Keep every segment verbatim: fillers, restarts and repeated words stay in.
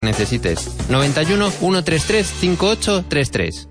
necesites. noventa y uno, ciento treinta y tres, cincuenta y ocho treinta y tres.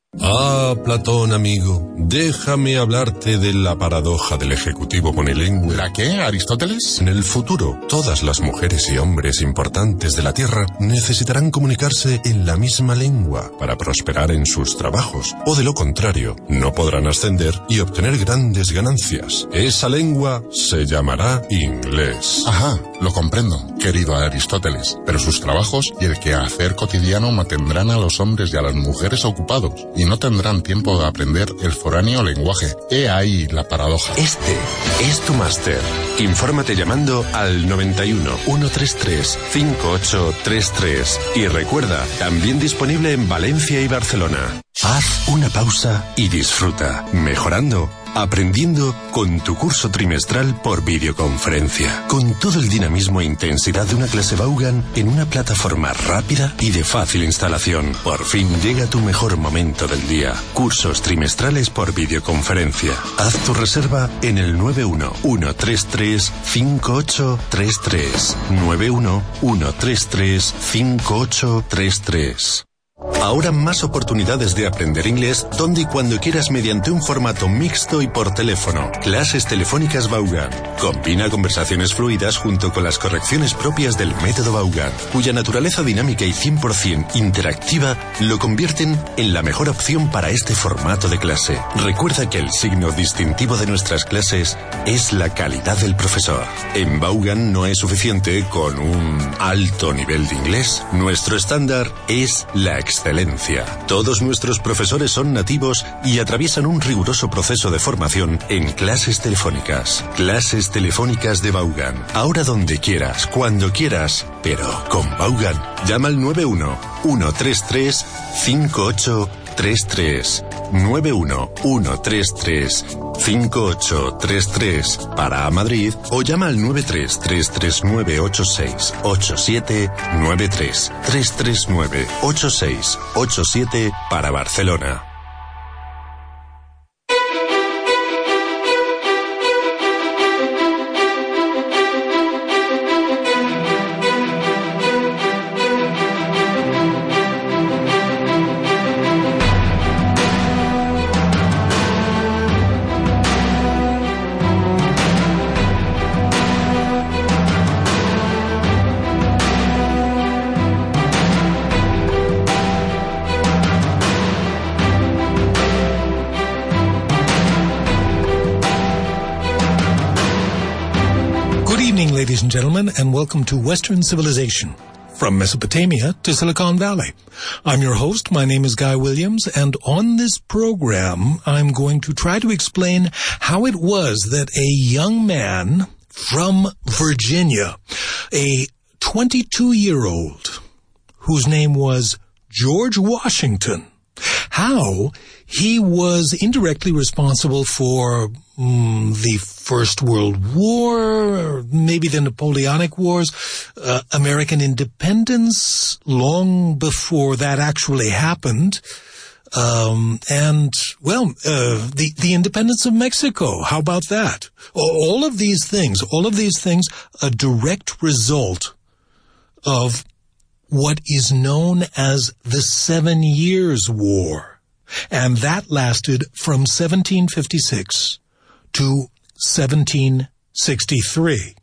Ah, Platón, amigo, déjame hablarte de la paradoja del ejecutivo monilingüe. ¿La qué, Aristóteles? En el futuro, todas las mujeres y hombres importantes de la Tierra necesitarán comunicarse en la misma lengua para prosperar en sus trabajos, o de lo contrario, no podrán ascender y obtener grandes ganancias. Esa lengua se llamará inglés. Ajá, lo comprendo, querido Aristóteles, pero sus trabajos y el quehacer cotidiano mantendrán a los hombres y a las mujeres ocupados, y no tendrán tiempo de aprender el foráneo lenguaje. He ahí la paradoja. Este es tu máster. Infórmate llamando al noventa y uno, ciento treinta y tres, cincuenta y ocho treinta y tres. Y recuerda, también disponible en Valencia y Barcelona. Haz una pausa y disfruta, mejorando, aprendiendo con tu curso trimestral por videoconferencia. Con todo el dinamismo e intensidad de una clase Vaughan en una plataforma rápida y de fácil instalación. Por fin llega tu mejor momento del día. Cursos trimestrales por videoconferencia. Haz tu reserva en el nueve uno, ciento treinta y tres, cincuenta y ocho treinta y tres. nueve uno, ciento treinta y tres, cincuenta y ocho treinta y tres. Ahora más oportunidades de aprender inglés donde y cuando quieras mediante un formato mixto y por teléfono. Clases telefónicas Vaughan. Combina conversaciones fluidas junto con las correcciones propias del método Vaughan, cuya naturaleza dinámica y cien por ciento interactiva lo convierten en la mejor opción para este formato de clase. Recuerda que el signo distintivo de nuestras clases es la calidad del profesor. En Vaughan no es suficiente con un alto nivel de inglés. Nuestro estándar es la excelencia. Todos nuestros profesores son nativos y atraviesan un riguroso proceso de formación en clases telefónicas. Clases telefónicas de Vaughan. Ahora donde quieras, cuando quieras, pero con Vaughan. Llama al nueve uno, ciento treinta y tres, cincuenta y ocho treinta y tres. nueve uno, ciento treinta y tres, cincuenta y ocho treinta y tres para Madrid o llama al nueve tres, tres tres nueve, ocho seis ocho siete nueve tres, tres tres nueve, ocho seis ocho siete para Barcelona. Ladies and gentlemen, and welcome to Western Civilization, from Mesopotamia to Silicon Valley. I'm your host, my name is Guy Williams, and on this program, I'm going to try to explain how it was that a young man from Virginia, a twenty-two-year-old, whose name was George Washington, how he was indirectly responsible for mm, the First World War, or maybe the Napoleonic Wars, uh, American independence, long before that actually happened, um, and, well, uh, the, the independence of Mexico. How about that? All of these things, all of these things, a direct result of what is known as the Seven Years' War. And that lasted from seventeen fifty-six to seventeen sixty-three.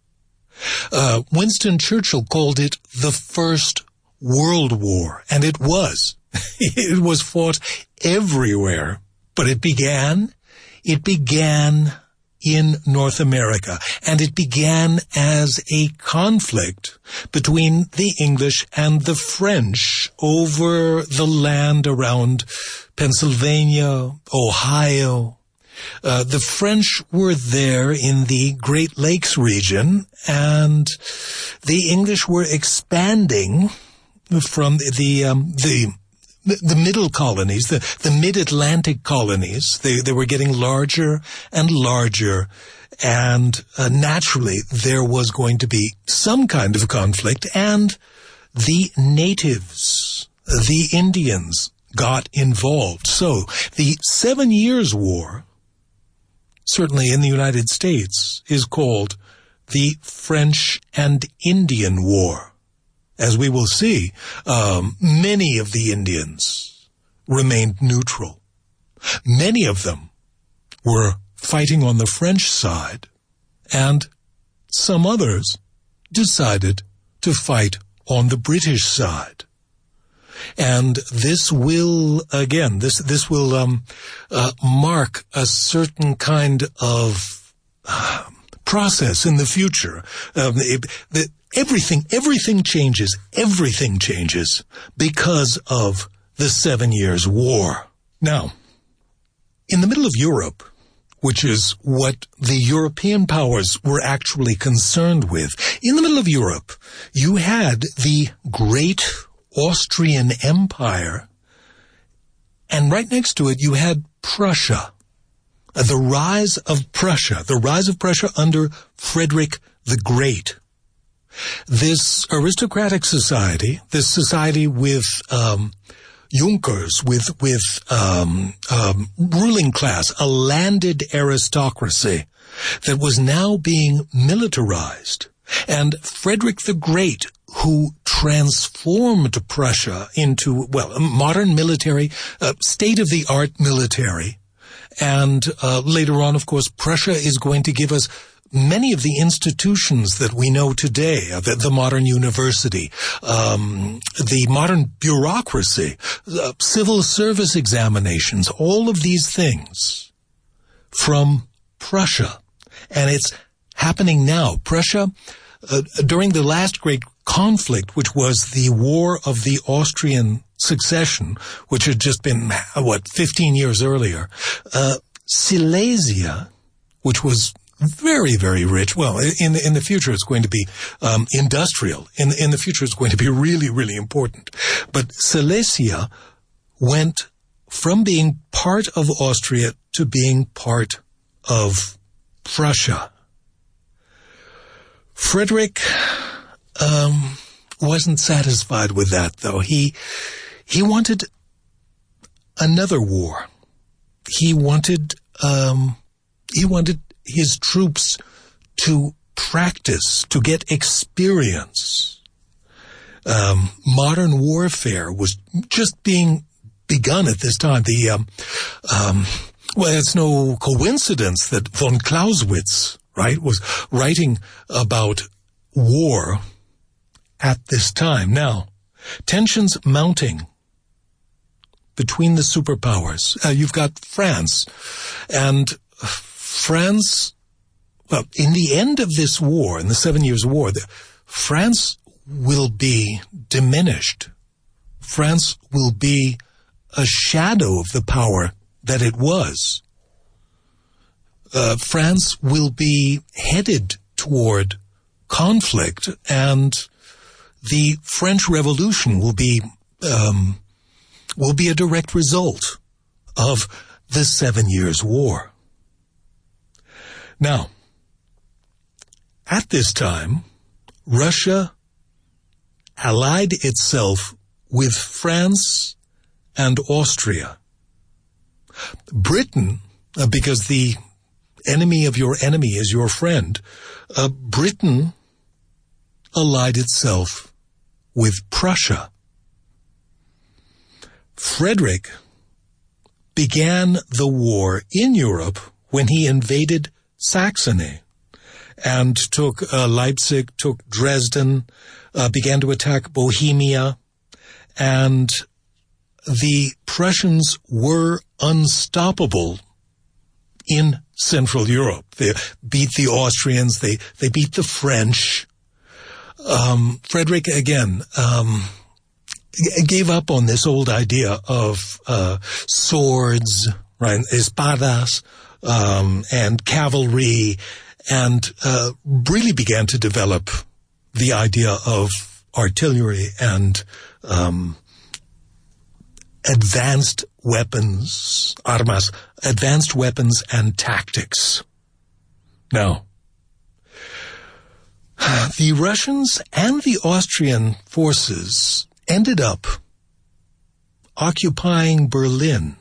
Uh, Winston Churchill called it the First World War, and it was. It was fought everywhere, but it began, it began in North America, and it began as a conflict between the English and the French over the land around Pennsylvania, Ohio. Uh, the French were there in the Great Lakes region, and the English were expanding from the, the, um, the The middle colonies, the, the mid-Atlantic colonies. They, they were getting larger and larger, and uh, naturally there was going to be some kind of conflict, and the natives, the Indians, got involved. So the Seven Years' War, certainly in the United States, is called the French and Indian War. as we will see, um, many of the Indians remained neutral. Many of them were fighting on the French side, and some others decided to fight on the British side. And this will, again, this, this will, um, uh, mark a certain kind of, uh, process in the future. Um, it, the, everything, everything changes, everything changes because of the Seven Years' War. Now, in the middle of Europe, which is what the European powers were actually concerned with, in the middle of Europe, you had the great Austrian Empire, and right next to it you had Prussia, the rise of Prussia, the rise of Prussia under Frederick the Great. This aristocratic society, this society with um, Junkers, with with um, um, ruling class, a landed aristocracy that was now being militarized, and Frederick the Great, who transformed Prussia into, well, a modern military, uh, state-of-the-art military. And uh, later on, of course, Prussia is going to give us many of the institutions that we know today, uh, the, the modern university, um, the modern bureaucracy, uh, civil service examinations, all of these things from Prussia. And it's happening now. Prussia, uh, during the last great conflict, which was the War of the Austrian Succession, which had just been, what, fifteen years earlier, uh, Silesia, which was very, very rich. Well, in the, in the future, it's going to be um, industrial. In, in the future, it's going to be really, really important. But Silesia went from being part of Austria to being part of Prussia. Frederick um, wasn't satisfied with that, though. He he wanted another war. He wanted um, he wanted his troops to practice, to get experience. Um, modern warfare was just being begun at this time. The um, um, well, it's no coincidence that von Clausewitz, right, was writing about war at this time. Now, tensions mounting between the superpowers. Uh, you've got France, and France, well, in the end of this war, in the Seven Years' War, the, France will be diminished. France will be a shadow of the power that it was. Uh, France will be headed toward conflict, and the French Revolution will be um, will be a direct result of the Seven Years' War. Now, at this time, Russia allied itself with France and Austria. Britain, uh, because the enemy of your enemy is your friend, uh, Britain allied itself with Prussia. Frederick began the war in Europe when he invaded Saxony and took uh, Leipzig, took Dresden, uh, began to attack Bohemia, and the Prussians were unstoppable in Central Europe. They beat the Austrians, they, they beat the French. Um, Frederick, again, um, g- gave up on this old idea of uh, swords, right, espadas, um, and cavalry, and uh, really began to develop the idea of artillery and um, advanced weapons, armas, advanced weapons and tactics. Now, the Russians and the Austrian forces ended up occupying Berlin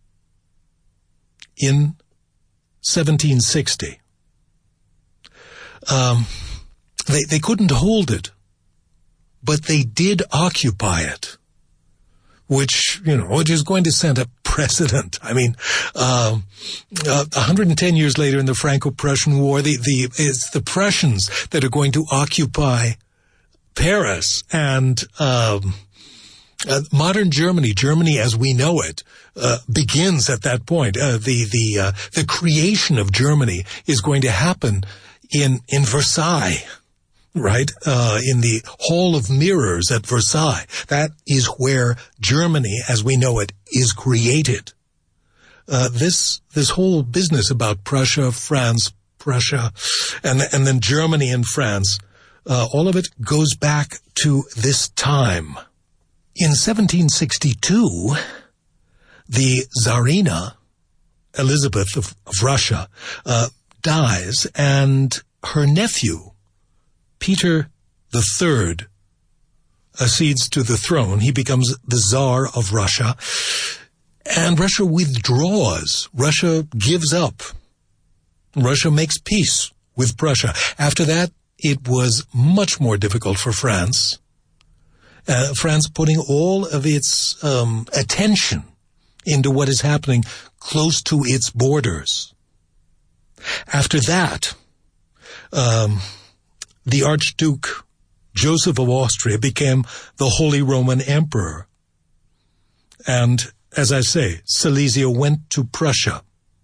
in seventeen sixty. Um, they, they couldn't hold it, but they did occupy it, which, you know, which is going to set a precedent. I mean, um, uh, one hundred ten years later in the Franco-Prussian War, the, the, it's the Prussians that are going to occupy Paris, and um, uh, modern Germany, Germany as we know it, uh, begins at that point. Uh, the the uh, the creation of Germany is going to happen in in Versailles, right? Uh, in the Hall of Mirrors at Versailles. That is where Germany, as we know it, is created. Uh, this this whole business about Prussia, France, Prussia, and and then Germany and France. Uh, all of it goes back to this time. In seventeen sixty-two, the Tsarina, Elizabeth of, of Russia, uh, dies, and her nephew, Peter the Third, accedes to the throne. He becomes the Tsar of Russia, and Russia withdraws. Russia gives up. Russia makes peace with Prussia. After that, it was much more difficult for France. Uh, France putting all of its um, attention into what is happening close to its borders. After that, um, the Archduke Joseph of Austria became the Holy Roman Emperor. And, as I say, Silesia went to Prussia,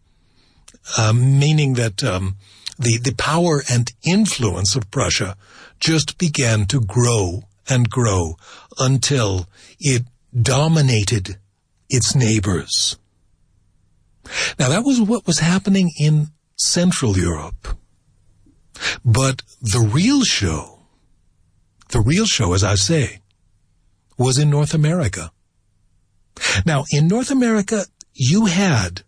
uh, meaning that um, The, the power and influence of Prussia just began to grow and grow until it dominated its neighbors. Now, that was what was happening in Central Europe. But the real show, the real show, as I say, was in North America. Now, in North America, you had...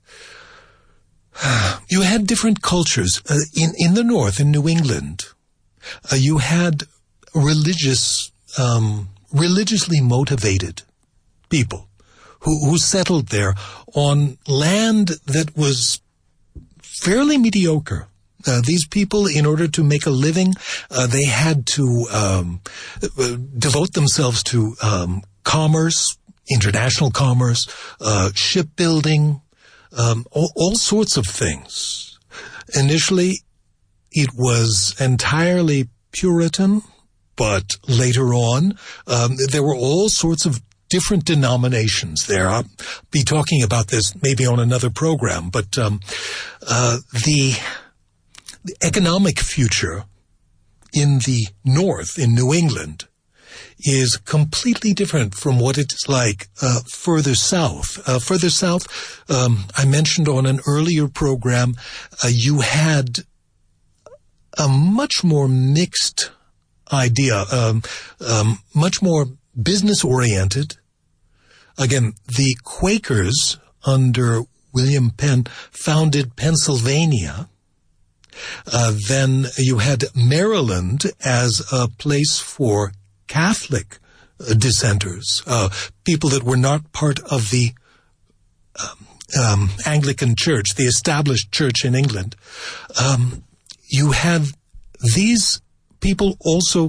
You had different cultures. Uh, in, in the North, in New England, uh, you had religious, um, religiously motivated people who, who settled there on land that was fairly mediocre. Uh, these people, in order to make a living, uh, they had to um, uh, devote themselves to um, commerce, international commerce, uh, shipbuilding, Um, all, all sorts of things. Initially, it was entirely Puritan, but later on, um, there were all sorts of different denominations there. I'll be talking about this maybe on another program, but um, uh, the, the economic future in the North, in New England, is completely different from what it's like uh, further south. Uh, further south, um, I mentioned on an earlier program, uh, you had a much more mixed idea, um, um, much more business-oriented. Again, the Quakers under William Penn founded Pennsylvania. Uh, then you had Maryland as a place for Catholic uh, dissenters, uh, people that were not part of the um, um, Anglican Church, the established church in England. Um, you had these people also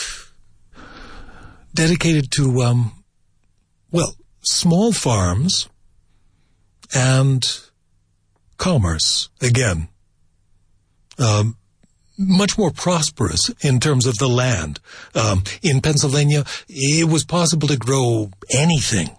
dedicated to, um, well, small farms and commerce, again. Um, much more prosperous in terms of the land. Um, in Pennsylvania, it was possible to grow anything.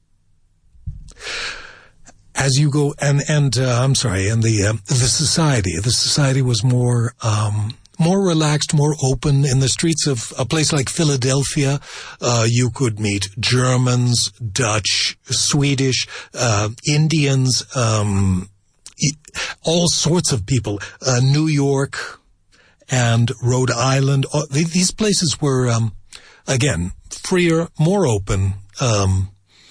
As you go, and, and, uh, I'm sorry, and the, uh, the society, the society was more, um, more relaxed, more open. In the streets of a place like Philadelphia, uh, you could meet Germans, Dutch, Swedish, uh, Indians, um, all sorts of people, uh, New York, and Rhode Island. These places were, um, again, freer, more open, um,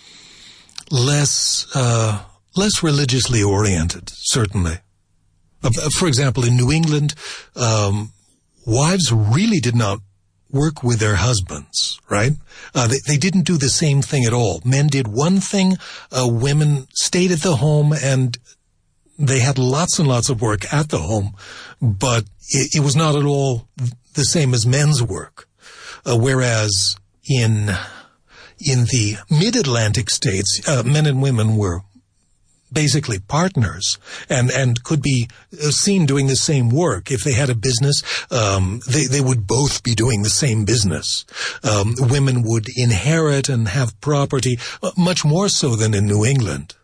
less, uh, less religiously oriented, certainly. Uh, for example, in New England, um, wives really did not work with their husbands, right? Uh, they, they didn't do the same thing at all. Men did one thing, uh, women stayed at the home, and they had lots and lots of work at the home, but it, it was not at all the same as men's work. Uh, whereas in in the mid-Atlantic states, uh, men and women were basically partners and, and could be seen doing the same work. If they had a business, um, they, they would both be doing the same business. Um, women would inherit and have property, uh, much more so than in New England.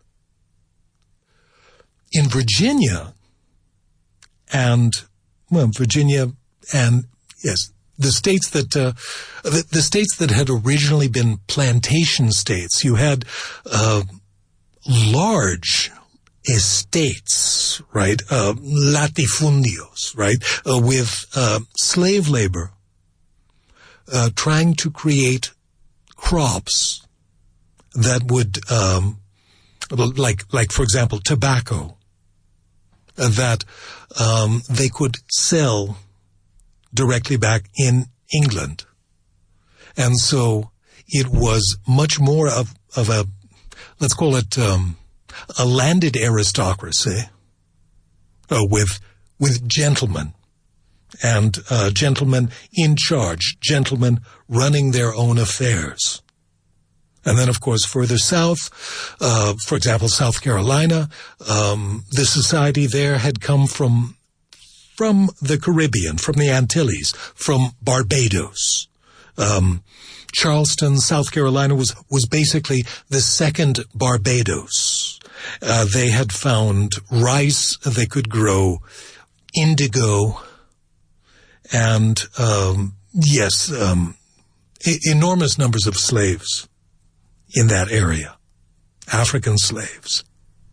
In Virginia, and, well, Virginia and, yes, the states that, uh, the, the states that had originally been plantation states, you had, uh, large estates, right, uh, latifundios, right, uh, with uh, slave labor, uh, trying to create crops that would, um, like, like for example, tobacco, uh, that um, they could sell directly back in England, and so it was much more of of a, let's call it um, a landed aristocracy uh, with with gentlemen and uh, gentlemen in charge, gentlemen running their own affairs. And then, of course, further south, uh, for example, South Carolina, um, the society there had come from from the Caribbean, from the Antilles, from Barbados. Um, Charleston, South Carolina was, was basically the second Barbados. Uh, they had found rice, they could grow indigo, and, um, yes, um, e- enormous numbers of slaves in that area, African slaves.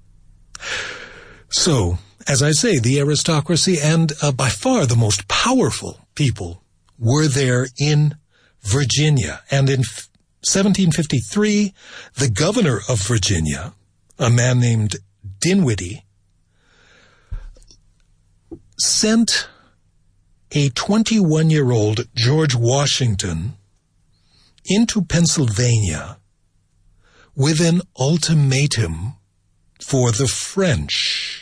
So, as I say, the aristocracy and uh, by far the most powerful people were there in Virginia. And in seventeen fifty-three, the governor of Virginia, a man named Dinwiddie, sent a twenty-one-year-old George Washington into Pennsylvania with an ultimatum for the French.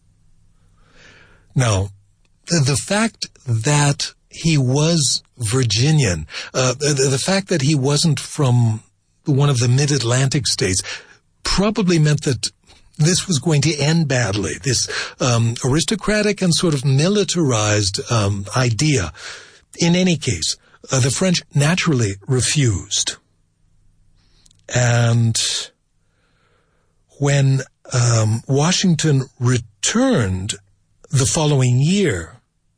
Now, the, the fact that he was Virginian, uh, the, the fact that he wasn't from one of the mid-Atlantic states probably meant that this was going to end badly, this um, aristocratic and sort of militarized um, idea. In any case, uh, the French naturally refused. And when um, Washington returned the following year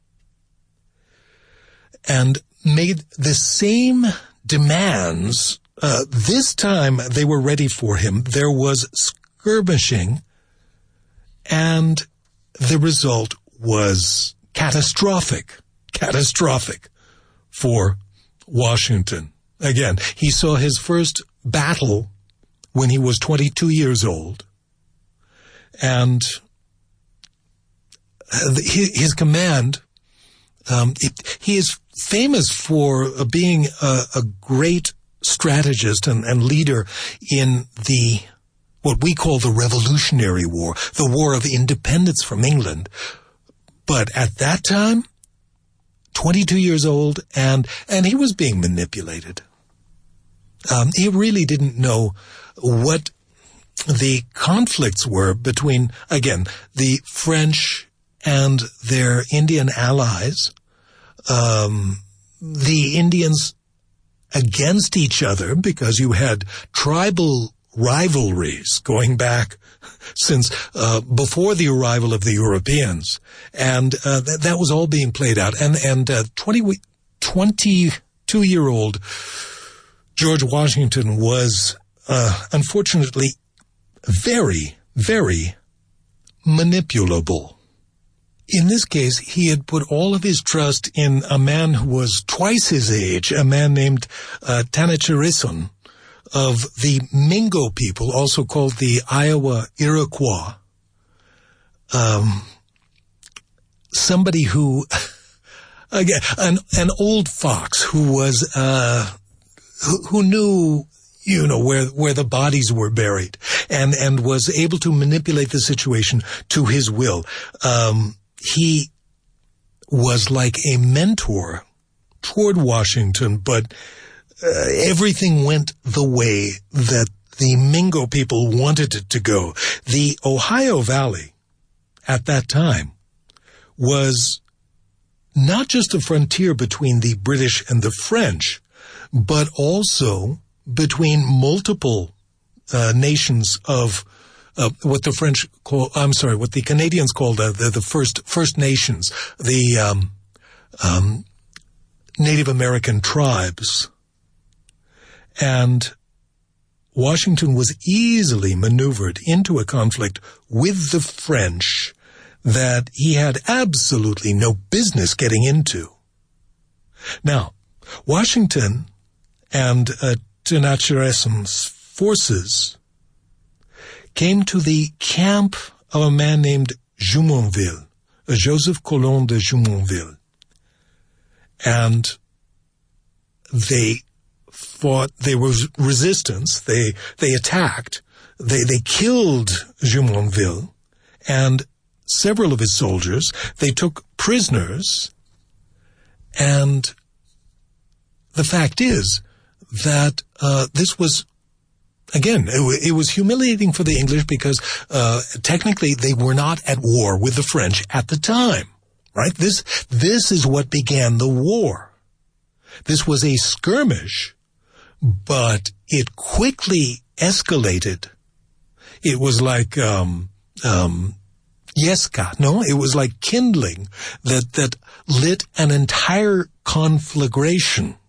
and made the same demands, uh, this time they were ready for him. There was skirmishing, and the result was catastrophic, catastrophic for Washington. Again, he saw his first battle when he was twenty-two years old, and his command, um, it, he is famous for being a, a great strategist and, and leader in the, what we call the Revolutionary War, the War of Independence from England. But at that time, twenty-two years old, and, and he was being manipulated. Um, he really didn't know what the conflicts were between, again, the French and their Indian allies, um, the Indians against each other, because you had tribal rivalries going back since uh, before the arrival of the Europeans, and uh, th- that was all being played out. And and uh, twenty, twenty-two-year-old George Washington was uh, unfortunately very, very manipulable. In this case, he had put all of his trust in a man who was twice his age, a man named uh, Tanacharison of the Mingo people, also called the Iowa Iroquois. Um, somebody who, again, an, an old fox who was, uh, who, who knew, you know, where, where the bodies were buried, and, and was able to manipulate the situation to his will. Um, he was like a mentor toward Washington, but uh, everything went the way that the Mingo people wanted it to go. The Ohio Valley at that time was not just a frontier between the British and the French, but also between multiple uh, nations of uh, what the French call, I'm sorry, what the Canadians called uh, the, the first First Nations, the um, um, Native American tribes. And Washington was easily maneuvered into a conflict with the French that he had absolutely no business getting into. Now, Washington and uh, Tenacheresm's forces came to the camp of a man named Jumonville, uh, Joseph Colon de Jumonville, and they fought. There was resistance. They they attacked. They they killed Jumonville and several of his soldiers. They took prisoners, and the fact is that uh, this was, again, it, w- it was humiliating for the English because uh, technically they were not at war with the French at the time, right? This this is what began the war. This was a skirmish, but it quickly escalated. It was like um, um, Yeska, no? It was like kindling that that lit an entire conflagration.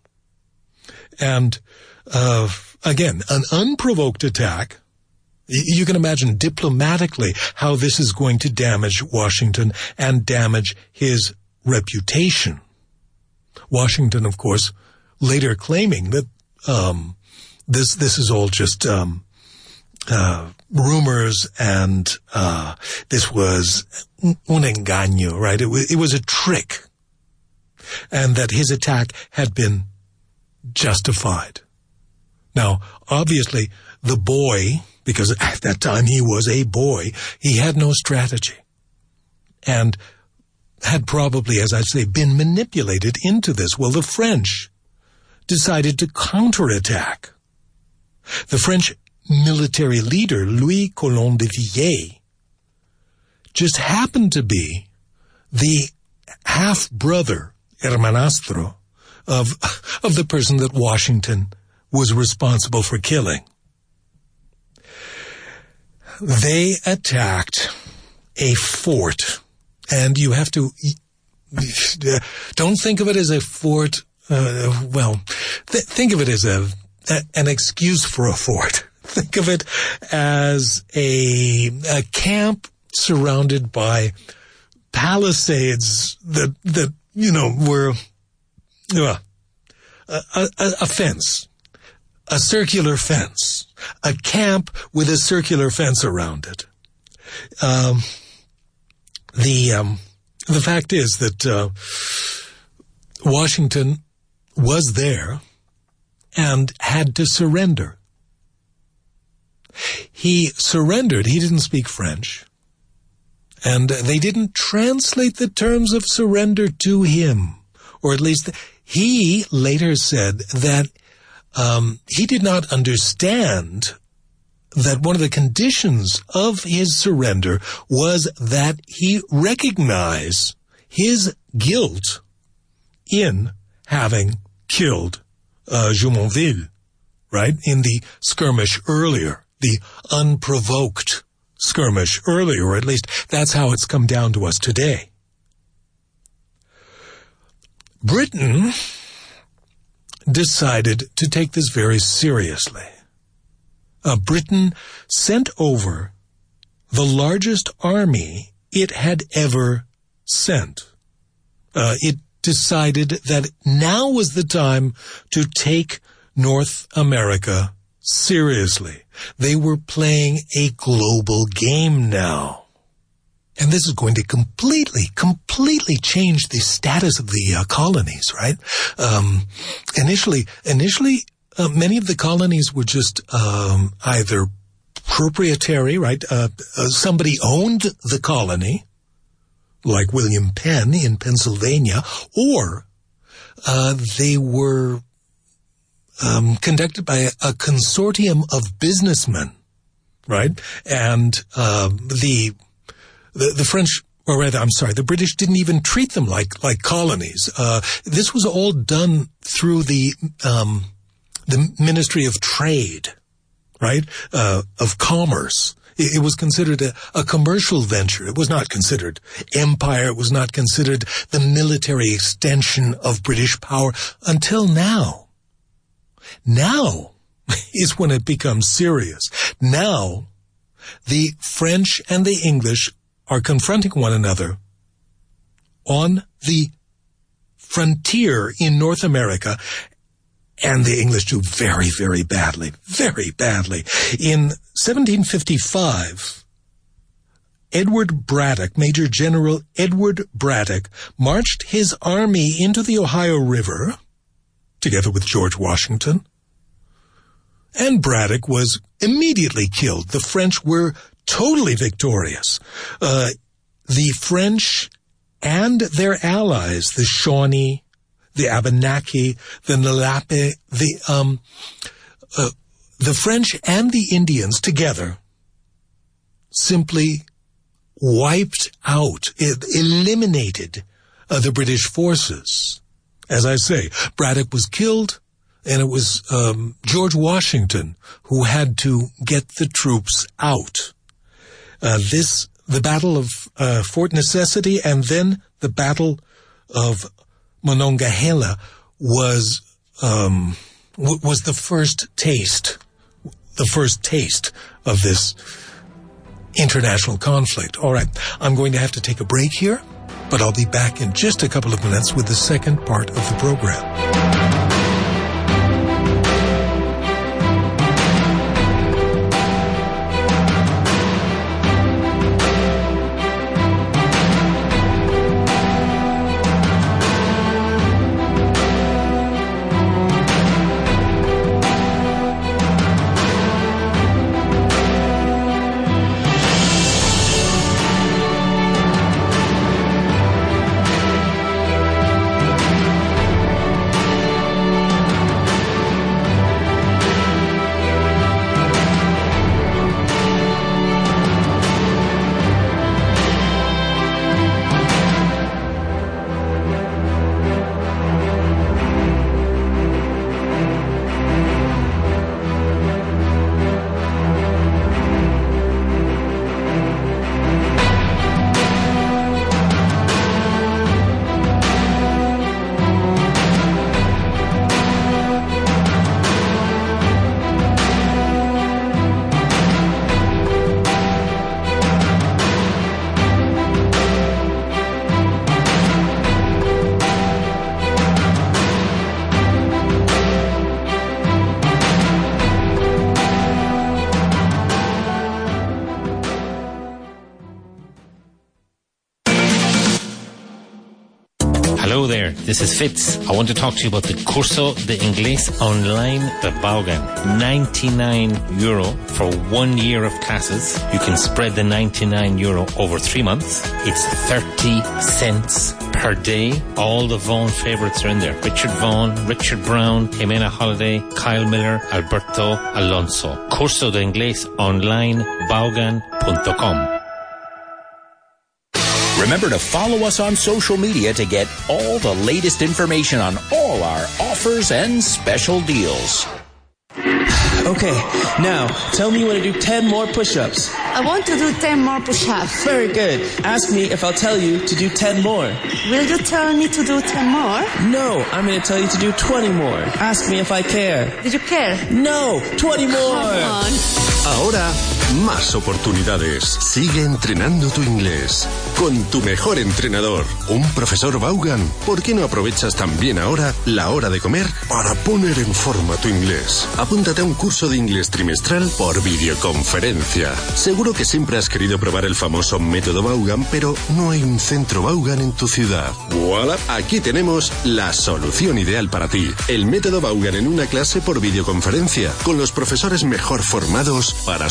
And, uh, again, an unprovoked attack. You can imagine diplomatically how this is going to damage Washington and damage his reputation. Washington, of course, later claiming that, um, this, this is all just, um, uh, rumors and, uh, this was un engaño, right? It was, it was a trick. And that his attack had been justified. Now, obviously, the boy, because at that time he was a boy, he had no strategy and had probably, as I say, been manipulated into this. Well, the French decided to counterattack. The French military leader, Louis Colon de Villiers, just happened to be the half-brother, hermanastro, of of the person that Washington was responsible for killing. They attacked a fort, and you have to, uh, don't think of it as a fort, uh, well, th think of it as a, a an excuse for a fort. Think of it as a, a camp surrounded by palisades that, that you know, were Uh, a, a, a fence, a circular fence, a camp with a circular fence around it. Um, the um, the fact is that uh, Washington was there and had to surrender. He surrendered. He didn't speak French, and they didn't translate the terms of surrender to him. Or at least he later said that um, he did not understand that one of the conditions of his surrender was that he recognize his guilt in having killed uh, Jumonville, right, in the skirmish earlier, the unprovoked skirmish earlier, or at least that's how it's come down to us today. Britain decided to take this very seriously. Uh, Britain sent over the largest army it had ever sent. Uh, it decided that now was the time to take North America seriously. They were playing a global game now. And this is going to completely, completely change the status of the uh, colonies, right? Um, initially, initially, uh, many of the colonies were just um, either proprietary, right? Uh, uh, somebody owned the colony, like William Penn in Pennsylvania, or uh, they were um, conducted by a, a consortium of businessmen, right? And uh, the, the the French, or rather, I'm sorry, the British didn't even treat them like like colonies. Uh, this was all done through the um, the Ministry of Trade, right? Uh, of Commerce. It, it was considered a, a commercial venture. It was not considered empire. It was not considered the military extension of British power until now. Now is when it becomes serious. Now, the French and the English are confronting one another on the frontier in North America, and the English do very, very badly, very badly. In seventeen fifty-five, Edward Braddock, Major General Edward Braddock, marched his army into the Ohio River, together with George Washington, and Braddock was immediately killed. The French were totally victorious. Uh, the French and their allies, the Shawnee, the Abenaki, the Nalape, the um, uh, the French and the Indians together simply wiped out, it eliminated uh, the British forces. As I say, Braddock was killed, and it was um, George Washington who had to get the troops out. Uh, this, the Battle of uh, Fort Necessity, and then the Battle of Monongahela was um, w- was the first taste, the first taste of this international conflict. All right, I'm going to have to take a break here, but I'll be back in just a couple of minutes with the second part of the program. Hello there, this is Fitz. I want to talk to you about the Curso de Inglés Online de Vaughan. ninety-nine euro for one year of classes. You can spread the ninety-nine euro over three months. It's thirty cents per day. All the Vaughan favourites are in there. Richard Vaughan, Richard Brown, Jimena Holiday, Kyle Miller, Alberto Alonso. Curso de Inglés Online Vaughan punto com. Remember to follow us on social media to get all the latest information on all our offers and special deals. Okay, now tell me when to do ten more push-ups. I want to do ten more push-ups. Very good. Ask me if I'll tell you to do ten more. Will you tell me to do ten more? No, I'm going to tell you to do twenty more. Ask me if I care. Did you care? No, twenty more. Come on. Ahora, más oportunidades. Sigue entrenando tu inglés con tu mejor entrenador, un profesor Vaughan. ¿Por qué no aprovechas también ahora la hora de comer para poner en forma tu inglés? Apúntate a un curso de inglés trimestral por videoconferencia. Seguro que siempre has querido probar el famoso método Vaughan, pero no hay un centro Vaughan en tu ciudad. ¡Voilà! Aquí tenemos la solución ideal para ti. El método Vaughan en una clase por videoconferencia, con los profesores mejor formados para subir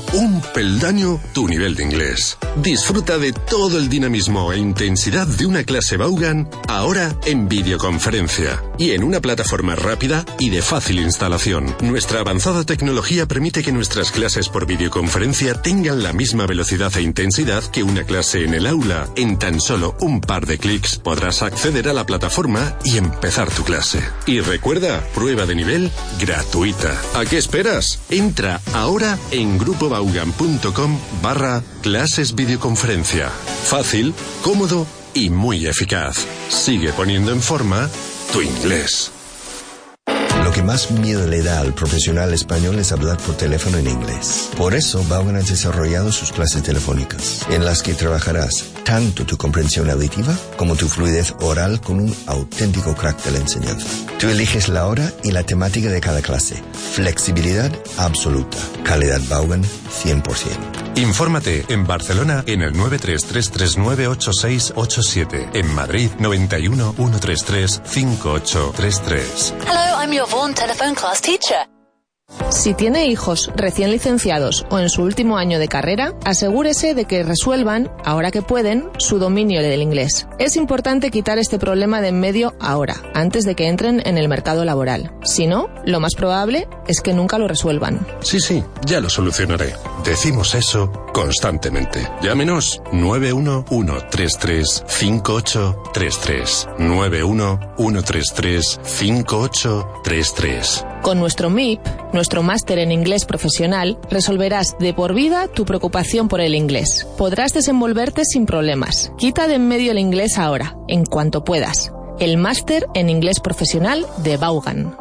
un peldaño tu nivel de inglés. Disfruta de todo el dinamismo e intensidad de una clase Vaughan ahora en videoconferencia y en una plataforma rápida y de fácil instalación. Nuestra avanzada tecnología permite que nuestras clases por videoconferencia tengan la misma velocidad e intensidad que una clase en el aula. En tan solo un par de clics podrás acceder a la plataforma y empezar tu clase. Y recuerda, prueba de nivel gratuita. ¿A qué esperas? Entra ahora en grupobaugan.com barra clases videoconferencia. Fácil, cómodo y muy eficaz. Sigue poniendo en forma tu inglés. Lo que más miedo le da al profesional español es hablar por teléfono en inglés. Por eso, Vaughan ha desarrollado sus clases telefónicas, en las que trabajarás tanto tu comprensión auditiva como tu fluidez oral con un auténtico crack de la enseñanza. Tú eliges la hora y la temática de cada clase. Flexibilidad absoluta. Calidad Vaughan cien por ciento. Infórmate en Barcelona en el nueve tres tres tres nueve ocho seis ocho siete. En Madrid, noventa y uno, ciento treinta y tres, cincuenta y ocho treinta y tres. Hello, I'm your Vaughan telephone class teacher. Si tiene hijos recién licenciados o en su último año de carrera, asegúrese de que resuelvan, ahora que pueden, su dominio del inglés. Es importante quitar este problema de en medio ahora, antes de que entren en el mercado laboral. Si no, lo más probable es que nunca lo resuelvan. Sí, sí, ya lo solucionaré. Decimos eso constantemente. Llámenos nueve uno uno tres tres cinco ocho tres tres. nueve uno uno tres tres cinco ocho tres tres. Con nuestro M I P, nuestro máster en inglés profesional, resolverás de por vida tu preocupación por el inglés. Podrás desenvolverte sin problemas. Quita de en medio el inglés ahora, en cuanto puedas. El máster en inglés profesional de Vaughan.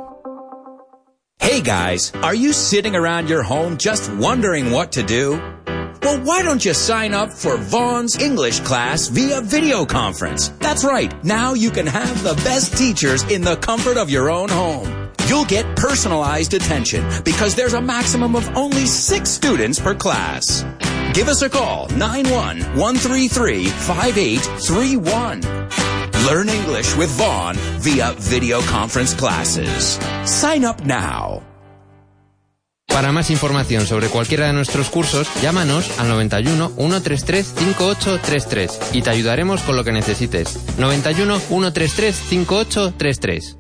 Hey guys, are you sitting around your home just wondering what to do? Well, why don't you sign up for Vaughan's English class via video conference? That's right, now you can have the best teachers in the comfort of your own home. You'll get personalized attention because there's a maximum of only six students per class. Give us a call, nine one one three three five eight three one. Learn English with Vaughan via video conference classes. Sign up now. Para más información sobre cualquiera de nuestros cursos, llámanos al noventa y uno, ciento treinta y tres, cincuenta y ocho treinta y tres y te ayudaremos con lo que necesites. noventa y uno, ciento treinta y tres, cincuenta y ocho treinta y tres.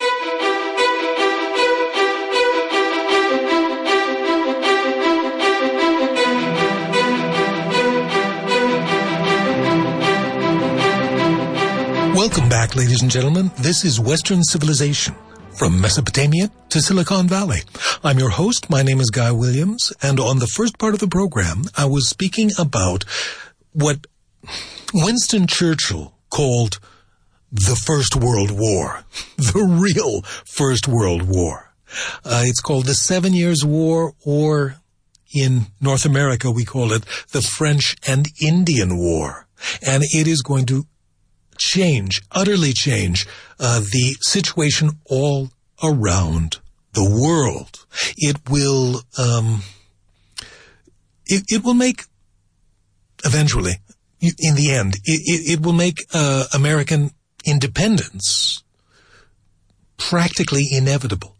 Welcome back, ladies and gentlemen. This is Western Civilization, from Mesopotamia to Silicon Valley. I'm your host. My name is Guy Williams, and on the first part of the program, I was speaking about what Winston Churchill called the First World War, the real First World War. Uh, it's called the Seven Years' War, or in North America, we call it the French and Indian War. And it is going to change, utterly change, uh, the situation all around the world. It will, um, it, it will make, eventually, in the end, it, it, it will make, uh, American independence practically inevitable.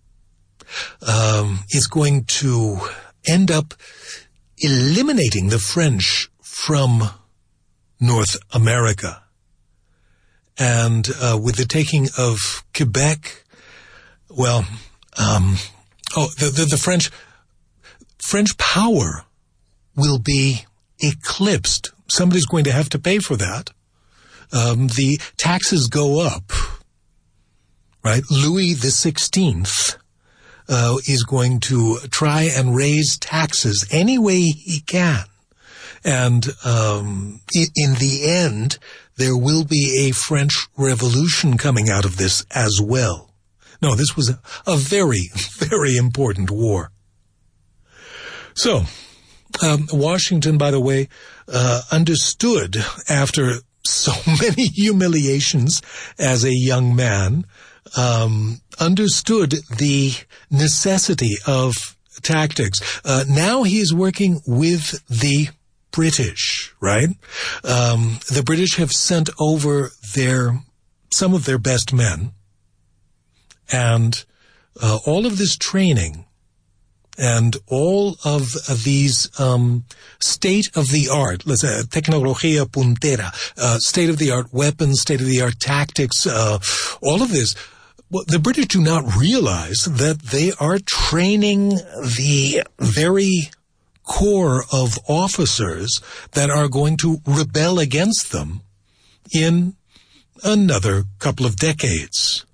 Um, it's going to end up eliminating the French from North America. And uh, with the taking of Quebec, well, um, oh, the, the, the French, French power will be eclipsed. Somebody's going to have to pay for that. Um, the taxes go up, right? Louis the sixteenth uh, is going to try and raise taxes any way he can. And um, in, in the end, there will be a French Revolution coming out of this as well. No, this was a, a very, very important war. So, um, Washington, by the way, uh, understood after so many humiliations as a young man, um, understood the necessity of tactics. Uh, now he is working with the British, right? Um, the British have sent over their, some of their best men, and uh, all of this training and all of these um, state-of-the-art, let's say, tecnología puntera, uh, state-of-the-art weapons, state-of-the-art tactics, uh, all of this, well, the British do not realize that they are training the very core of officers that are going to rebel against them in another couple of decades.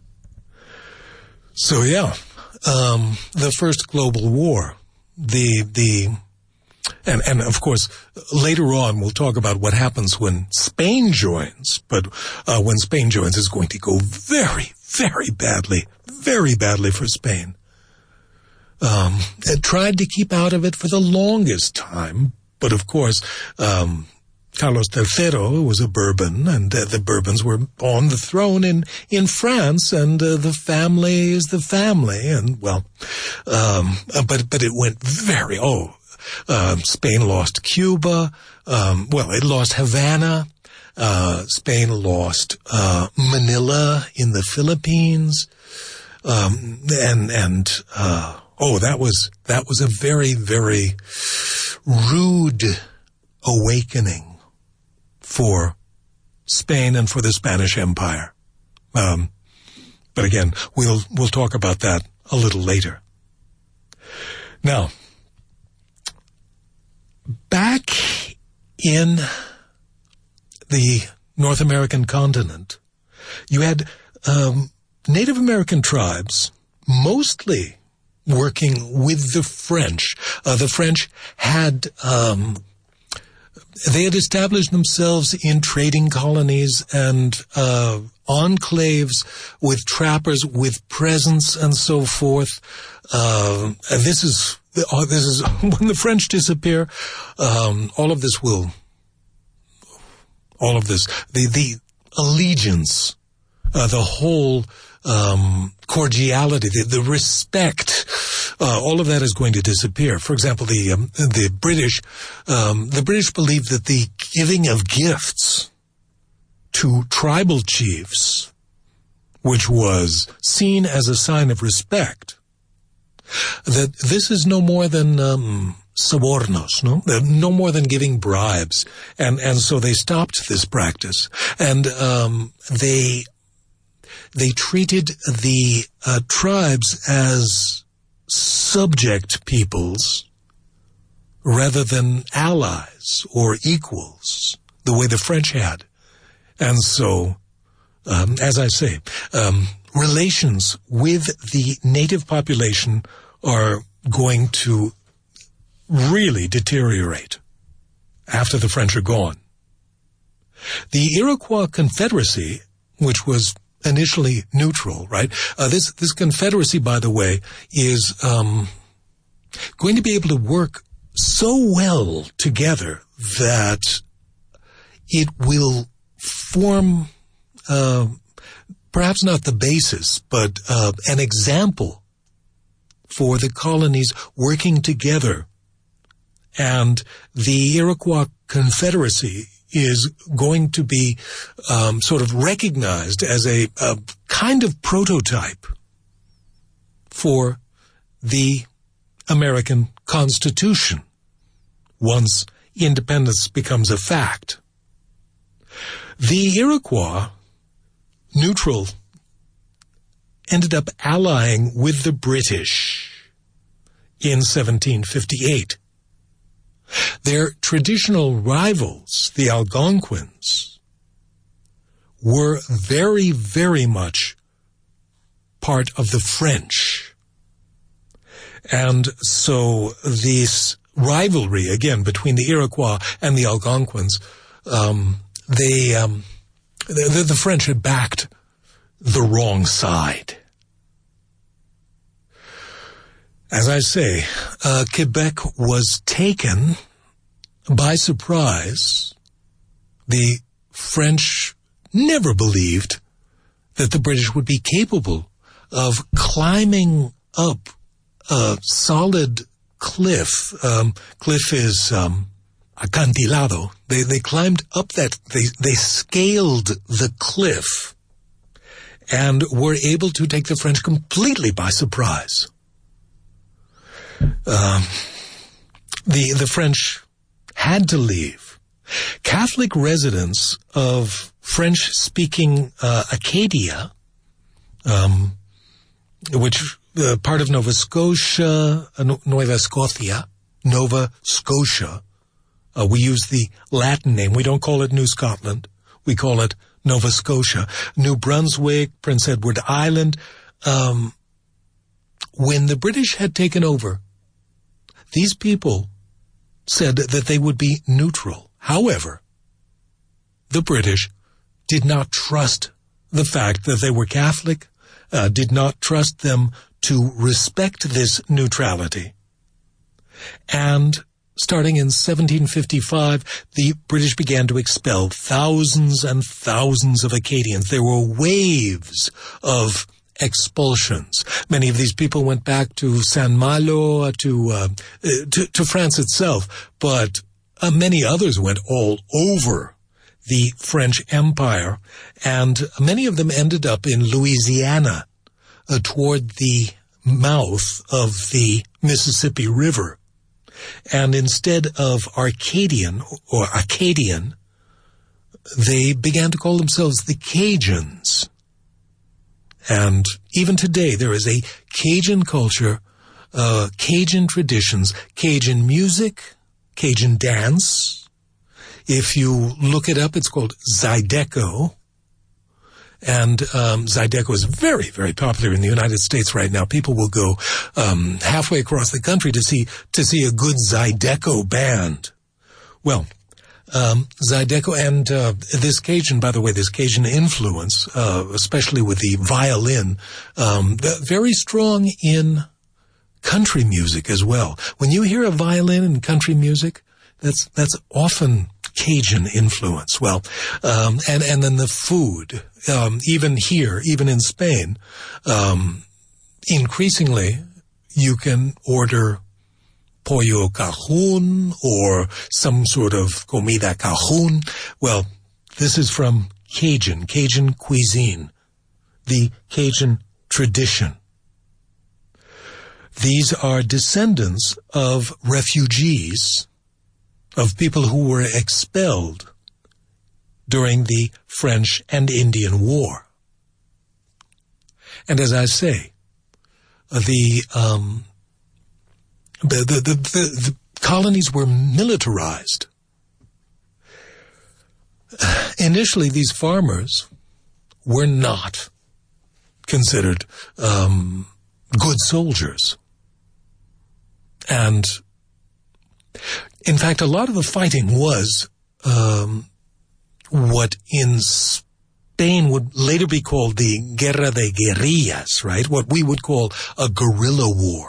So yeah, um, the first global war, the, the, and, and of course, later on we'll talk about what happens when Spain joins, but, uh, when Spain joins it's going to go very, very badly, very badly for Spain. Um, it tried to keep out of it for the longest time, but of course, um, Carlos the Third was a Bourbon, and uh, the Bourbons were on the throne in, in France, and uh, the family is the family, and, well, um, uh, but, but it went very, oh, uh, Spain lost Cuba, um, well, it lost Havana, uh, Spain lost, uh, Manila in the Philippines, um, and, and, uh, oh, that was, that was a very, very rude awakening for Spain and for the Spanish Empire. Um, but again, we'll, we'll talk about that a little later. Now, back in the North American continent, you had, um, Native American tribes mostly working with the French. Uh, the French had, um, They had established themselves in trading colonies and uh enclaves with trappers, with presents and so forth. Uh, and this is this is when the French disappear. Um, all of this will, all of this, the the allegiance, uh, the whole um, cordiality, the, the respect. Uh, all of that is going to disappear. For example, the um, the British, um, the British believed that the giving of gifts to tribal chiefs, which was seen as a sign of respect, that this is no more than um, sobornos, no, no more than giving bribes, and and so they stopped this practice, and um, they they treated the uh, tribes as subject peoples rather than allies or equals, the way the French had. And so, um, as I say, um, relations with the native population are going to really deteriorate after the French are gone. The Iroquois Confederacy, which was initially neutral, right? Uh, this this confederacy, by the way, is um, going to be able to work so well together that it will form, uh, perhaps not the basis, but uh, an example for the colonies working together. And the Iroquois Confederacy is going to be um, sort of recognized as a, a kind of prototype for the American Constitution once independence becomes a fact. The Iroquois, neutral, ended up allying with the British in seventeen fifty-eight. Their traditional rivals, the Algonquins, were very, very much part of the French. And so this rivalry, again, between the Iroquois and the Algonquins, um, they, um, the, the French had backed the wrong side. As I say, uh, Quebec was taken by surprise. The French never believed that the British would be capable of climbing up a solid cliff. Um, cliff is um, acantilado. They they climbed up that. They they scaled the cliff and were able to take the French completely by surprise. um, the the French had to leave. Catholic residents of French-speaking uh, Acadia, um, which uh, part of Nova Scotia, uh, Nueva Scotia, Nova Scotia. Uh, we use the Latin name. We don't call it New Scotland. We call it Nova Scotia. New Brunswick, Prince Edward Island. Um, when the British had taken over, these people said that they would be neutral. However, the British did not trust the fact that they were Catholic, uh, did not trust them to respect this neutrality. And starting in seventeen fifty-five, the British began to expel thousands and thousands of Acadians. There were waves of expulsions. Many of these people went back to Saint Malo, to, uh, to, to France itself, but uh, many others went all over the French Empire, and many of them ended up in Louisiana, uh, toward the mouth of the Mississippi River. And instead of Arcadian or Acadian, they began to call themselves the Cajuns. And even today, there is a Cajun culture, uh, Cajun traditions, Cajun music, Cajun dance. If you look it up, it's called Zydeco. And um, Zydeco is very, very popular in the United States right now. People will go um, halfway across the country to see to see a good Zydeco band. Well, um, Zydeco and uh, this Cajun, by the way, this Cajun influence, uh, especially with the violin, um, very strong in country music as well. When you hear a violin in country music, that's that's often Cajun influence. Well, um, and and then the food, um, even here, even in Spain, um, increasingly you can order pollo cajun or some sort of comida cajun. Well, this is from Cajun, Cajun cuisine, the Cajun tradition. These are descendants of refugees, of people who were expelled during the French and Indian War. And as I say, the um, the, the, the, the, the colonies were militarized. Initially, these farmers were not considered um, good soldiers. And in fact, a lot of the fighting was um, what in Spain would later be called the Guerra de Guerrillas, right? What we would call a guerrilla war.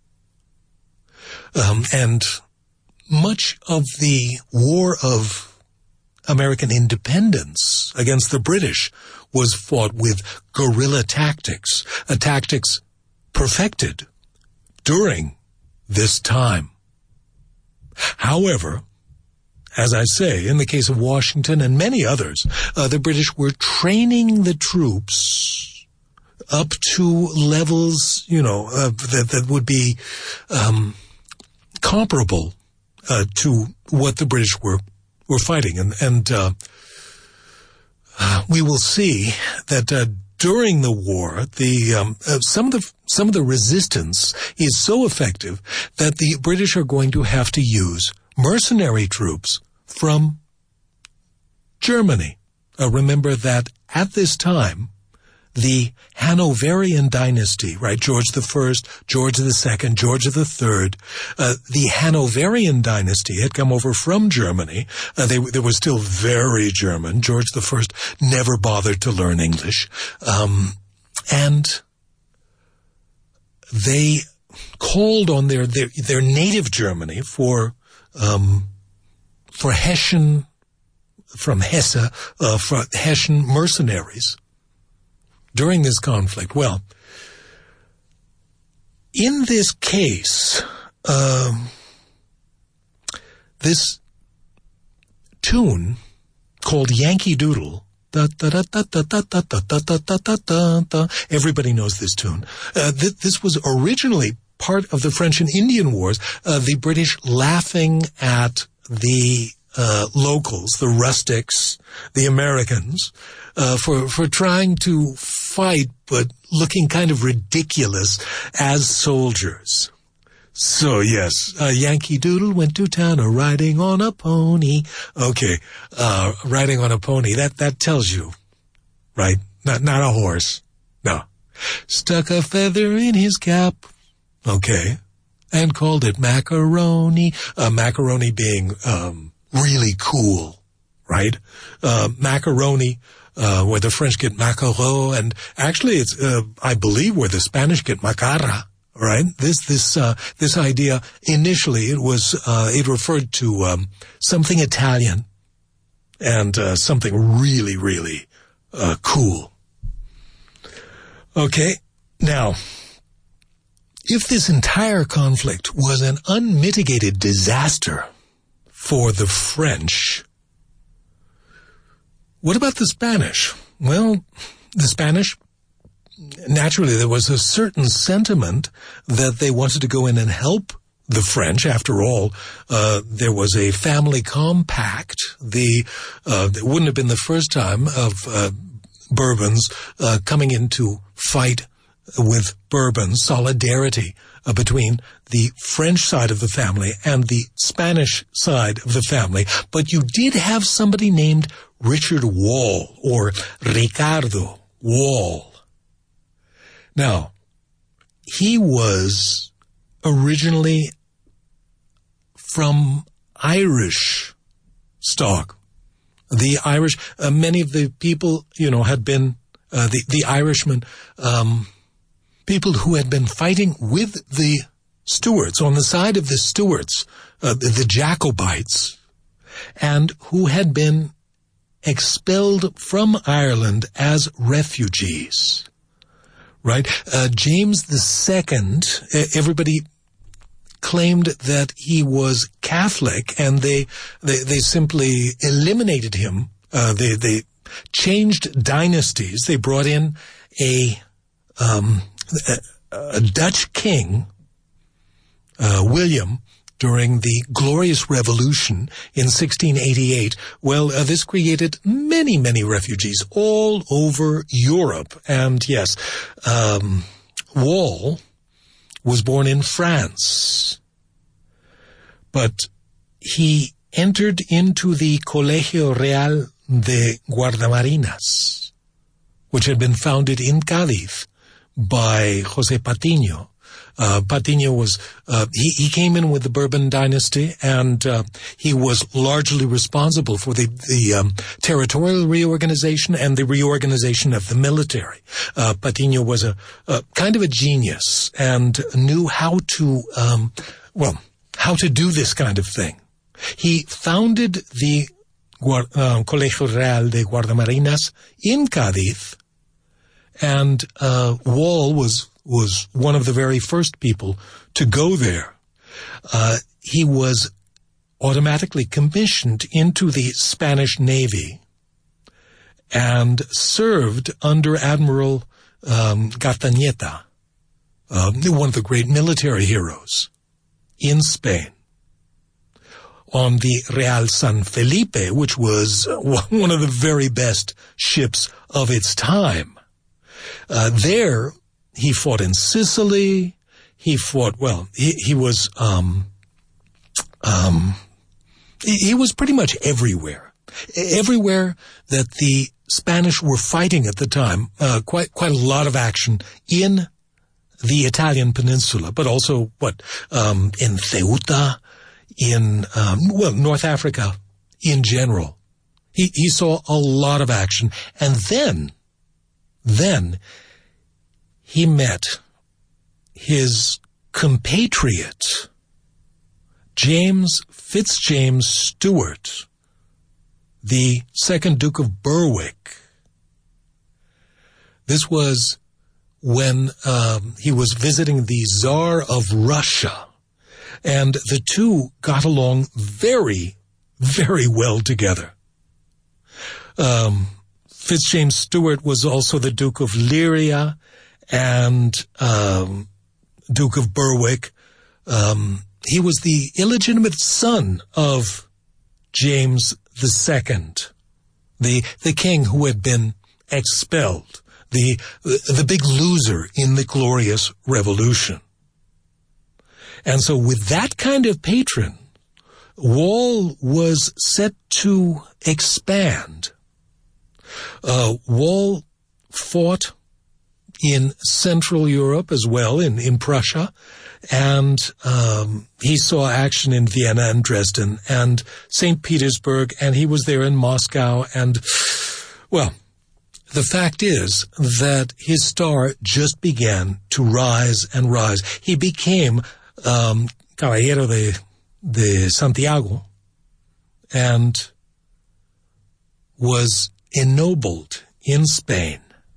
Um, and much of the War of American Independence against the British was fought with guerrilla tactics, uh, tactics perfected during this time. However, as I say, in the case of Washington and many others, uh, the British were training the troops up to levels, you know, uh, that, that would be um, comparable uh, to what the British were were fighting. And, and uh, uh, we will see that uh, during the war, the um, uh, some of the some of the resistance is so effective that the British are going to have to use mercenary troops from Germany. Uh, remember that at this time, the Hanoverian dynasty, right, George the First, George the Second, George the Third, uh, the Hanoverian dynasty had come over from Germany. Uh, they, they were still very German. George the First never bothered to learn English. Um, and they called on their, their, their native Germany for, um, for Hessian, from Hesse, uh, for Hessian mercenaries during this conflict. Well, in this case, um, this tune called Yankee Doodle, da, da, da, da, da, da, da, da, da, da, da, da, da. Everybody knows this tune. Uh, th- this was originally part of the French and Indian Wars, uh, the British laughing at the uh, locals, the rustics, the Americans, uh, for, for trying to fight but looking kind of ridiculous as soldiers. So, yes, uh, Yankee Doodle went to town a-riding on a pony. Okay, uh, riding on a pony, that, that tells you, right? Not, not a horse. No. Stuck a feather in his cap. Okay. And called it macaroni. Uh, macaroni being, um, really cool, right? Uh, macaroni, uh, where the French get macaroni, and actually it's, uh, I believe where the Spanish get macara. Right? This, this, uh, this idea, initially it was, uh, it referred to, um, something Italian and, uh, something really, really, uh, cool. Okay. Now, if this entire conflict was an unmitigated disaster for the French, what about the Spanish? Well, the Spanish, naturally, there was a certain sentiment that they wanted to go in and help the French. After all, uh, there was a family compact. The, uh, it wouldn't have been the first time of, uh, Bourbons, uh, coming in to fight with Bourbons, solidarity uh, between the French side of the family and the Spanish side of the family. But you did have somebody named Richard Wall, or Ricardo Wall. Now, he was originally from Irish stock. The Irish, uh, many of the people, you know, had been, uh, the, the Irishmen, um, people who had been fighting with the Stuarts, on the side of the Stuarts, uh, the, the Jacobites, and who had been expelled from Ireland as refugees. Right? Uh, James the Second, everybody claimed that he was Catholic, and they, they, they simply eliminated him. Uh, they, they changed dynasties. They brought in a, um, a, a Dutch king, uh, William, during the Glorious Revolution in sixteen eighty-eight. Well, uh, this created many, many refugees all over Europe. And yes, um, Wall was born in France, but he entered into the Colegio Real de Guardamarinas, which had been founded in Cádiz by José Patiño. Uh, Patiño was, uh, he, he came in with the Bourbon dynasty, and, uh, he was largely responsible for the, the, um, territorial reorganization and the reorganization of the military. Uh, Patiño was a, a kind of a genius and knew how to, um, well, how to do this kind of thing. He founded the uh, Colegio Real de Guardamarinas in Cádiz, and, uh, Wall was was one of the very first people to go there. Uh, he was automatically commissioned into the Spanish Navy and served under Admiral um, Gatañeta, uh, one of the great military heroes in Spain, on the Real San Felipe, which was one of the very best ships of its time. Uh, there, he fought in Sicily. He fought, well, he, he was, um, um, he, he was pretty much everywhere. Everywhere that the Spanish were fighting at the time, uh, quite, quite a lot of action in the Italian peninsula, but also, what, um, in Ceuta, in, um, well, North Africa in general. He, he saw a lot of action. And then, then, he met his compatriot, James Fitzjames Stuart, the second Duke of Berwick. This was when um, he was visiting the Tsar of Russia, and the two got along very, very well together. Um, Fitzjames Stuart was also the Duke of Leiria, and um, Duke of Berwick. Um, he was the illegitimate son of James the Second, the the king who had been expelled, the the big loser in the Glorious Revolution. And so with that kind of patron, Wall was set to expand. Uh, Wall fought in Central Europe as well, in, in Prussia, and um, he saw action in Vienna and Dresden and Saint Petersburg, and he was there in Moscow, and, well, the fact is that his star just began to rise and rise. He became um, Caballero de, de Santiago and was ennobled in Spain.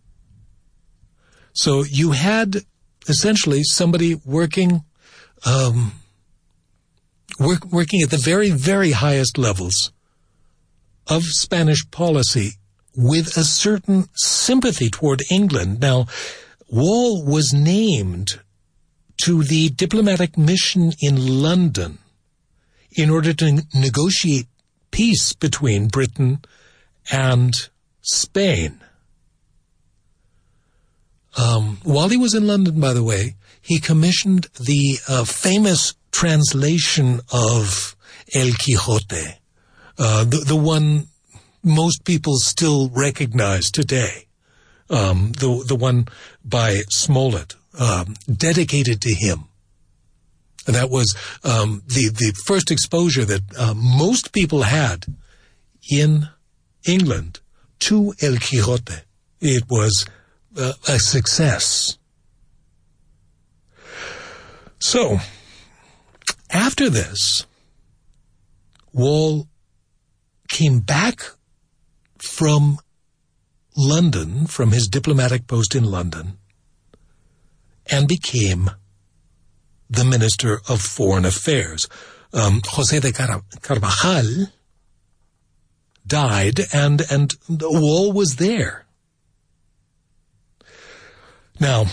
So you had essentially somebody working, um, work, working at the very, very highest levels of Spanish policy with a certain sympathy toward England. Now, Wall was named to the diplomatic mission in London in order to negotiate peace between Britain and Spain. Um, while he was in London, by the way, he commissioned the uh, famous translation of El Quijote, uh, the, the one most people still recognize today, um, the the one by Smollett, um, dedicated to him. And that was um, the the first exposure that uh, most people had in England to El Quijote. It was Uh, a success. So, after this, Wall came back from London, from his diplomatic post in London, and became the Minister of Foreign Affairs. Um, José de Car- Carvajal died, and, and Wall was there. Now,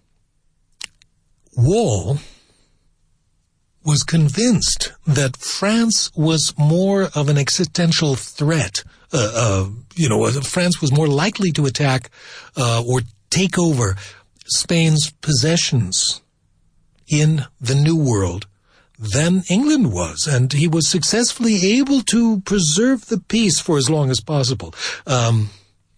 Wall was convinced that France was more of an existential threat. Uh, uh, you know, France was more likely to attack uh, or take over Spain's possessions in the New World than England was, and he was successfully able to preserve the peace for as long as possible. Um,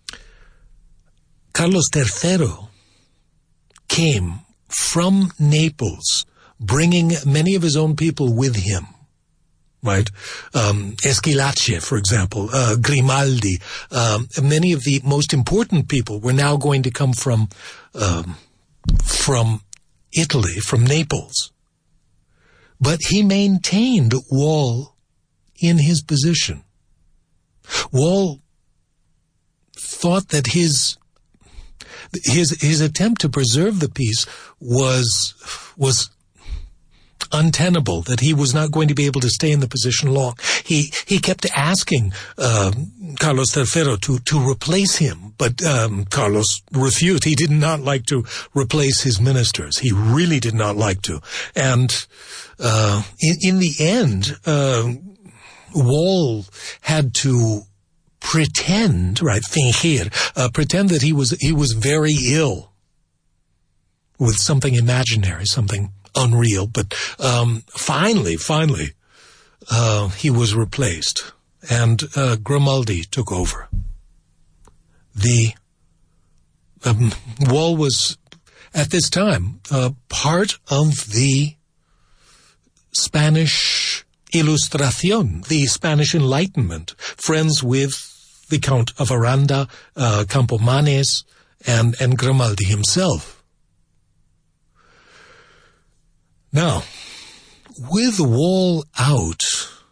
Carlos the Third came from Naples, bringing many of his own people with him, right? Um, Esquilache, for example, uh, Grimaldi, um, many of the most important people were now going to come from, um, from Italy, from Naples. But he maintained Wall in his position. Wall thought that his His his attempt to preserve the peace was was untenable, that he was not going to be able to stay in the position long. He he kept asking uh, Carlos the Third to, to replace him, but um, Carlos refused. He did not like to replace his ministers. He really did not like to. And uh, in, in the end, uh, Wall had to pretend, right, fingir, uh, pretend that he was he was very ill with something imaginary, something unreal. But um, finally, finally, uh, he was replaced, and uh, Grimaldi took over. The um, Wall was, at this time, uh, part of the Spanish Ilustración, the Spanish Enlightenment, friends with the Count of Aranda, uh, Campomanes, and, and Grimaldi himself. Now, with Wall out,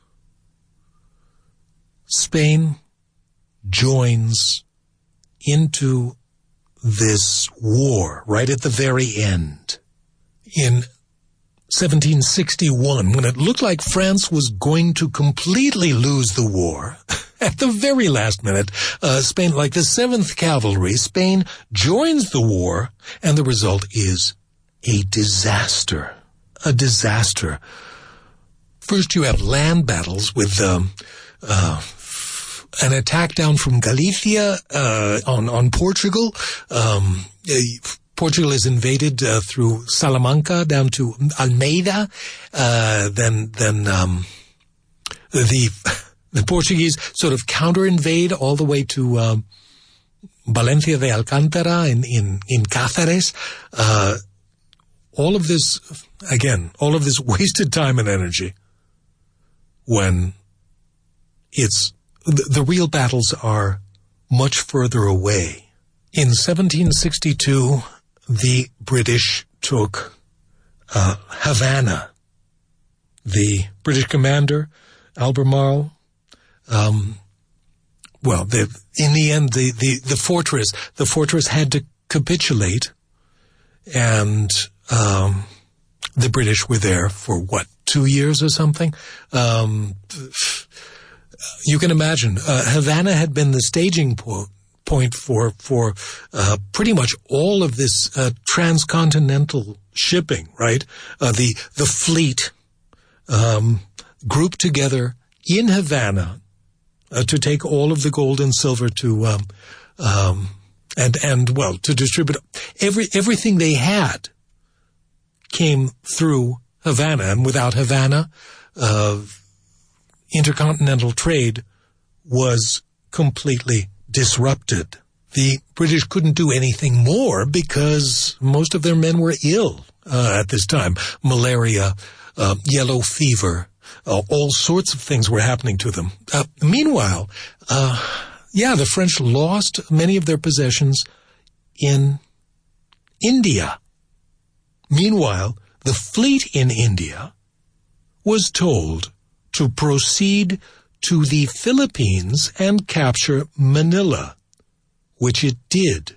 Spain joins into this war right at the very end. In seventeen sixty-one, when it looked like France was going to completely lose the war, at the very last minute, uh, Spain, like the seventh Cavalry, Spain joins the war, and the result is a disaster. A disaster. First you have land battles with um, uh, an attack down from Galicia uh, on, on Portugal. Um, uh, Portugal is invaded uh, through Salamanca down to Almeida. Uh, then then um, the the Portuguese sort of counter-invade all the way to um, Valencia de Alcántara in, in, in Cáceres. Uh, all of this, again, all of this wasted time and energy when it's, the, the real battles are much further away. In seventeen sixty-two, the British took uh, Havana. The British commander, Albemarle, um, well, the, in the end, the, the, the fortress, the fortress had to capitulate, and um, the British were there for, what, two years or something? Um, you can imagine, uh, Havana had been the staging point point for for uh, pretty much all of this uh, transcontinental shipping, right? Uh, the the fleet um, grouped together in Havana uh, to take all of the gold and silver to um, um, and and well to distribute every everything they had came through Havana, and without Havana, uh, intercontinental trade was completely disrupted. The British couldn't do anything more because most of their men were ill uh, at this time. Malaria, uh, yellow fever, uh, all sorts of things were happening to them. Uh, meanwhile, uh, yeah, the French lost many of their possessions in India. Meanwhile, the fleet in India was told to proceed to the Philippines and capture Manila, which it did.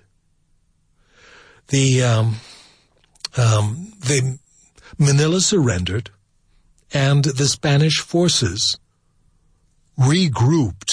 The, um, um, the Manila surrendered, and the Spanish forces regrouped